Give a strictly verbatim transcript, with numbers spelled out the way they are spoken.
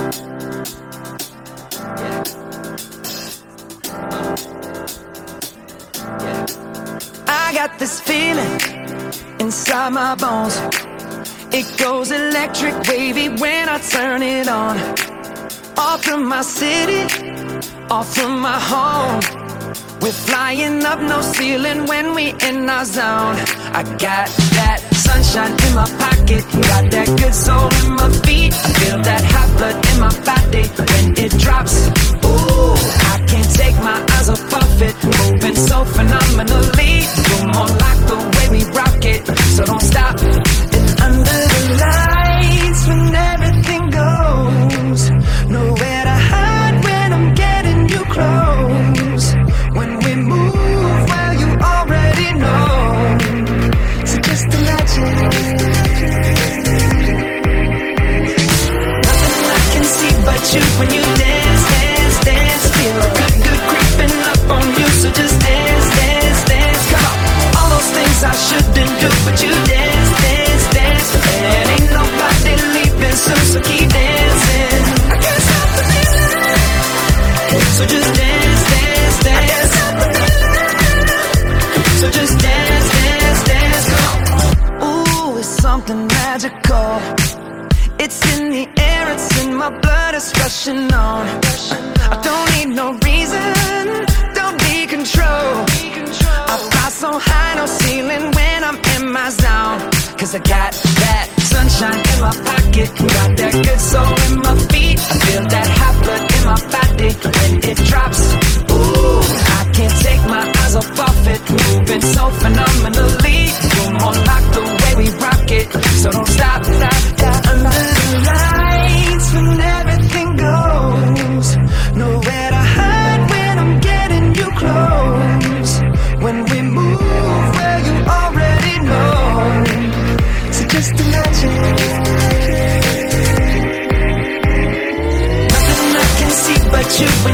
I got this feeling inside my bones. It goes electric wavy when I turn it on. Off from my city, off from my home. We're flying up, no ceiling when we in our zone. I got that sunshine in my pocket, got that good soul in my feet. I feel that hot blood in my body when it drops. Ooh, I can't take my eyes off of it, moving so phenomenally. You're more like the way we rock it, so don't stop. And under the lights when everything goes, nowhere to hide when I'm getting you close. When we move, well, you already know. So just imagine. Nothing I can see but you when you dance, dance, dance. Feel good, good creeping up on you. So just dance, dance, dance. Come on. All those things I shouldn't do, but you dance, dance, dance. And ain't nobody leaving soon, so keep dancing. I can't stop the feeling. So just dance, dance, dance. So just dance, dance, dance. Ooh, it's something magical. It's in the air, it's in my blood, it's rushing on. I don't need no reason, don't need control. I fly so high, no ceiling when I'm in my zone. Cause I got that sunshine in my pocket, got that good soul in my feet. I feel that hot blood in my body when it drops. Ooh, I can't take my eyes off of it, moving so phenomenally. You're more like the way we rock it, so don't stop, stop, stop. Under the lights when everything goes, nowhere to hide when I'm getting you close. When we move, well, you already know. So just imagine. Nothing I can see but you.